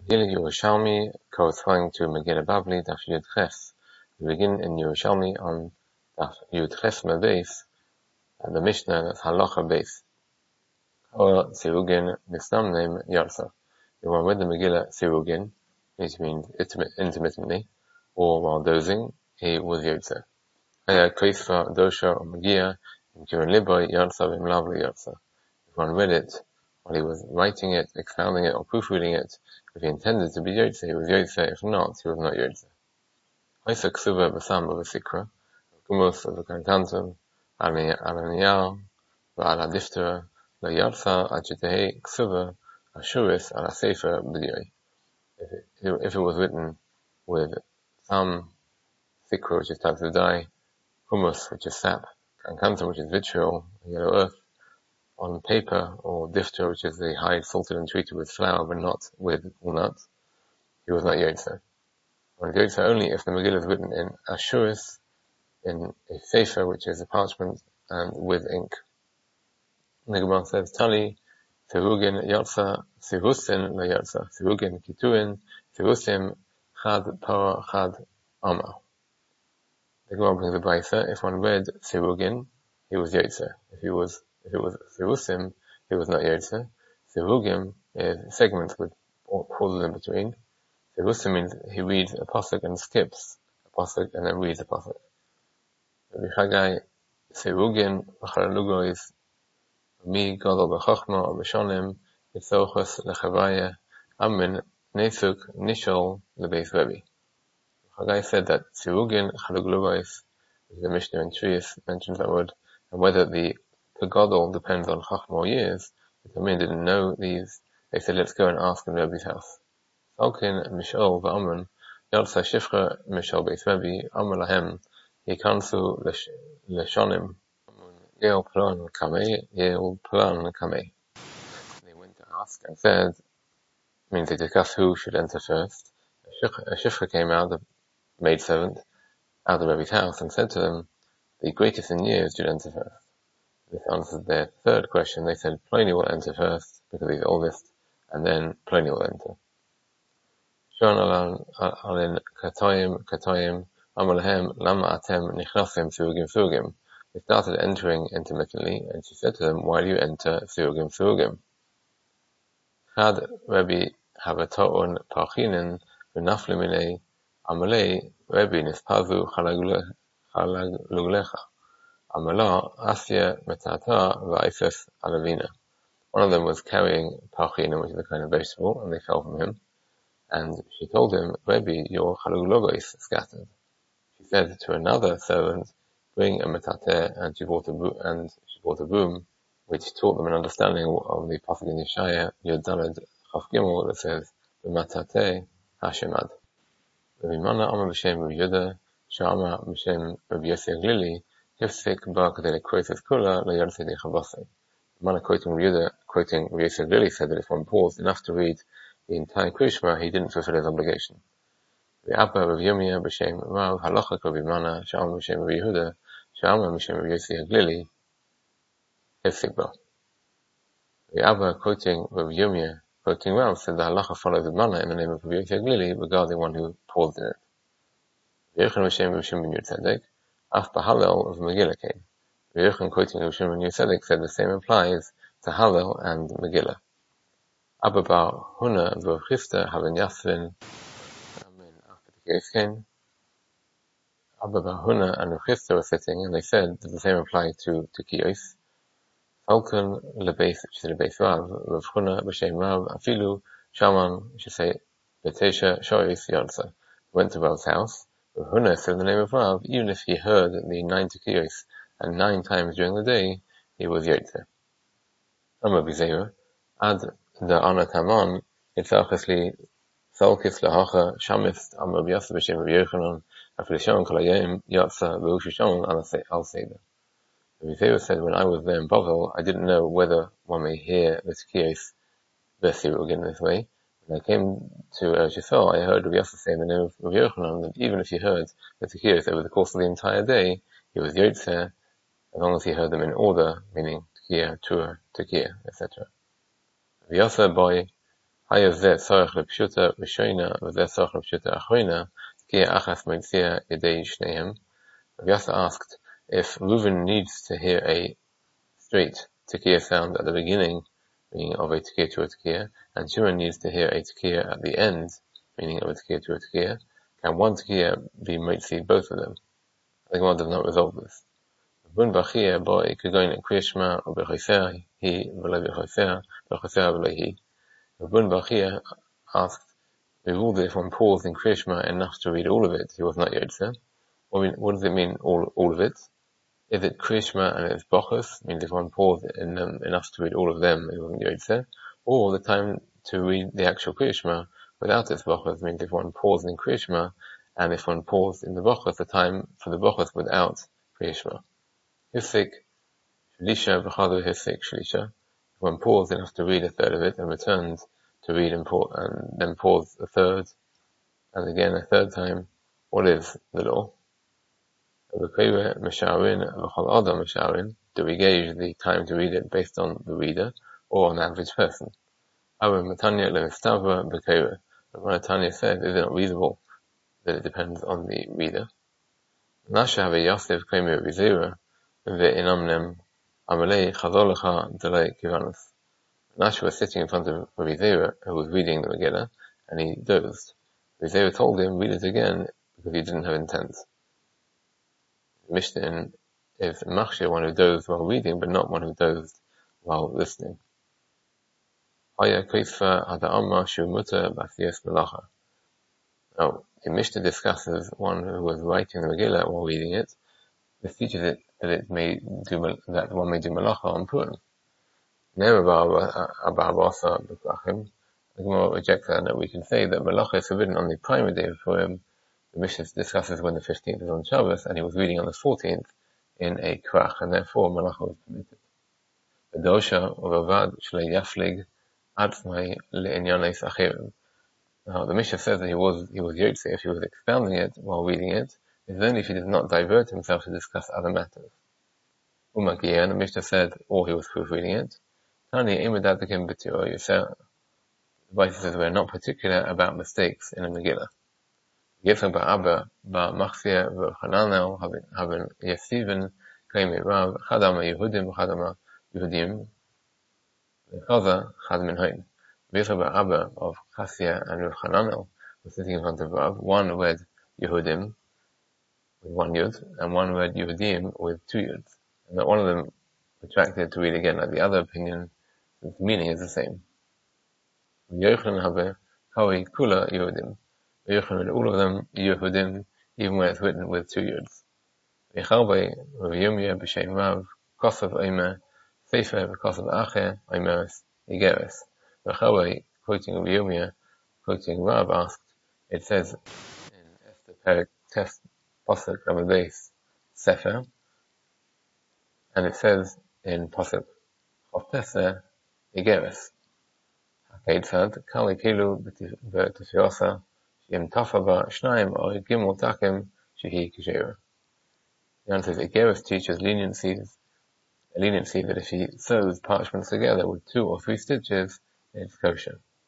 Megillah Yerushalmi corresponding to Megillah Bavli, Daf Yud Ches. We begin in Yerushalmi on Daf Yud Ches Mebeis, and the Mishnah, that's Halacha Beis. Or Sirugin, Misnamnim Yarsa. The one with the Megillah Sirugin, which means intermittently, or while dozing, he was Yotze. Aya Kreisva Dosha or Magia, in Kirin Liboy Yarsa Vimlavli Yarsa. If one read it while he was writing it, expounding it, or proofreading it, if he intended to be Yotze, he was Yotze. If not, he was not Yotze. Oisa Ksuva Basam Basikra, Gumos of the Kantantum, Alaniyal, Va'ala Diftera, La Yarsa, Achitehe, Ksuva, Ashuris, Ala Sefer, B'dioi. If it was written with some Sikra, which is types of dye, Humus, which is sap, Kantantum, which is vitriol, yellow earth, on paper, or difter, which is the hide salted and treated with flour, but not with walnuts, he was not Yotze. One Yotze only if the Megillah is written in Ashuris, in a sefer, which is a parchment, and with ink. The Gemara says, Tali, Sirugin Yotza, Sirusin la Yotza, Sirugin Kituin, Sirusim, Chad Para, Chad Ama. The Gemara brings the Baisa, if one read Sirugin, he was Yotze. If it was Sirusim, he was not Yotze. Sirugim is segments with pauses in between. Sirusim means he reads a pasuk and skips a pasuk and then reads a pasuk. Rabbi Chagai, Sirugin, V'chalalugo is Mi Gadol B'chachma or B'shonim, Yitzochos Lechavaya, Amin, Nesuk, Nishol, Lebeis Rebbe. Chagai said that Sirugin, Chaluglugois, the Mishnah in Trias mentions that word, and whether the Gadol depends on Chachma or years, the Talmud didn't know these. They said, let's go and ask in Rebbe's house. Salkin, Mishol, V'amun, Yotza Shifcha, Mishol Beis Rebbe, Amar Lahem, Yikansu Leshonim, Yel Plan Kameh, Yel Plan Kameh. They went to ask and said, means they discussed who should enter first. A Shifcha came out, the maidservant, out of Rebbe's house and said to them, the greatest in years should enter first. This answered their third question. They said, Pliny will enter first, because he's oldest, and then Pliny will enter. Shon alin katoyim, amalahem, lama atem, nichnasim, surugim. They started entering intermittently, and she said to them, why do you enter surugim? Chad Rebbe havatoon parchinin, v'naflimine, amalei, Rebbe nispazu chalaglulecha. Amala asya metata v'aifes alavina. One of them was carrying parchinin, which is a kind of vegetable, and they fell from him. And she told him, Rebbe, your chaluglogo is scattered. She said to another servant, bring a metateh, and she brought a broom, which taught them an understanding of the pasuk in Yeshaya, Yud Daled Chaf Gimel, that says, Metateh Hashemad. Rabbi Mana Amar B'Shem Rabbi Yehuda, Shama B'Shem Rabbi Yossi Aglili, Hifsik Ba Kadei Lekroises Kula LaYartei Dechavasei. Mana quoting Rabbi Yehuda, quoting Rabbi Yossi Aglili, said that if one paused enough to read the entire Krishma, he didn't fulfill his obligation. Rabbi Abba Rabbi Yirmiyah B'Shem Rav Halacha Rabbi Mana Shama B'Shem Rabbi Yehuda Shama B'Shem Rabbi Yossi Aglili Hifsik Ba. Rabbi Abba quoting Rabbi Yirmiyah quoting Rav said the halacha follows Rabbi Mana in the name of Rabbi Yossi Aglili regarding one who paused in it. Rabbi Yochanan B'Shem Rabbi Shimon ben Yotzedek after Hallel of Megillah came. Rabbi Yochanan quoting Rabbi Shimon ben Yotzedek said the same applies to Hallel and Megillah. Abba Bar Huna v'Chista haben Yasvin. After the case came, Abba Bar Huna and Chista were sitting, and they said that the same applied to Kiyos. Falcon lebeis, which is lebeis Rav, Rav Huna b'Shem Rav Afilu Shaman, which is say Betesha Shoyis Yotza, went to Rav's house. Rav Huna said in the name of Rav, even if he heard the 9 Kiyos and 9 times during the day, he was Yotze. Amar B'Zeira, Ad the Anataman, Yitzachas li Salkis lahacha Shamist Amar B'Yasa b'Shem Rabbi Yochanan Afilishon Kolayim Yatsa V'Ushishon Al Seder. Rabbi Zeira said, when I was there in Bavel, I didn't know whether one may hear the Tekiyos Sirugin this way. When I came to Eretz Yisrael, I heard Rabbi Yasa say in the name of Rabbi Yochanan that even if he heard the Tekiyos over the course of the entire day, he was Yotze, as long as he heard them in order, meaning Tekiya, Tua, Tekiya, etc. Rabbi Yasa boy היה זה צורך לפשוטה ראשונה וזה צורך לפשוטה אחרונה, תקיעה אחת מציע ידי שניהם. Rabbi Yassa asked, if Reuven needs to hear a straight tekiah sound at the beginning, meaning of a tekiah to a tekiah, and Shimon needs to hear a tekiah at the end, meaning of a tekiah to a tekiah, can one tekiah be mitzi both of them? The Gemara does not resolve this. Bun b'chia boy kegoin kriyashma or b'chayser he v'lo b'chayser v'lo he. Bun b'chia asked, we ruled that if one paused in kriyashma enough to read all of it, he was not yotze. What does it mean, all of it? Is it kriyashma and it's bochus, means if one paused in them enough to read all of them, it wasn't yotze? Or the time to read the actual kriyashma without its bochus, means if one paused in kriyashma, and if one paused in the bochus, the time for the bochus without kriyashma. Hifik shlisha v'chadu hifik shlisha. If one paused enough to read a third of it and returned to read and then paused a third, and again a third time, what is the law? Do we gauge the time to read it based on the reader or on the average person? Rabbi Tanya said, is it not reasonable that it depends on the reader? Nasha was sitting in front of Rabbi Zera, who was reading the Megillah, and he dozed. Rabbi Zera told him, read it again, because he didn't have intent. Mishnah is machshir, one who dozed while reading, but not one who dozed while listening. Now, the Mishnah discusses one who was writing the Megillah while reading it. This teaches it that one may do malacha on Purim. The Gemara rejects that we can say that malacha is forbidden on the primary day of Purim. The Mishnah discusses when the 15th is on Shabbos, and he was reading on the 14th in a krach, and therefore malacha was permitted. The dosha of avad shlei yaflig atzmai le'inyanes achirim. Now, the Mishnah says that he was yotze if he was expounding it while reading it, is only if he did not divert himself to discuss other matters. Umagiya, and the Mishnah said, or he was proofreading it. Tani imedadakim b'tiro yosef. The Bible says we are not particular about mistakes in a Megillah. Yefem ba'abba ba'machzia v'chananel haben yesiven klei rav chadama Yehudim chadama Yehudim v'chaza chad min hain. Yefem ba'abba of Chassia and Rav Chananel was sitting in front of Rav. One read Yehudim with one yud, and one read Yehudim with two yuds. And that one of them retracted to read again, like the other opinion, the meaning is the same. Yochanan habe kawi kula Yehudim. Yochanan read all of them Yehudim, even when it's written with two yuds. Yechalbe Rav Yirmiyah b'shem Rav kosav omer sefer v'kosav acher omeres igeres. Yechalbe, quoting Rav Yirmiyah, quoting Rav, asked, it says in Esther Perek Test Pasuk Amud Beis Sefer, and it says in Pasuk Chof Teser Igeres. Hakeitzad Kali Kilu b'Tefilasa Shem Tafava Shnayim or Gimel Takim Shehi Kishera. The answer is Igeres teaches leniency that if he sews parchments together with 2 or 3 stitches, it's kosher.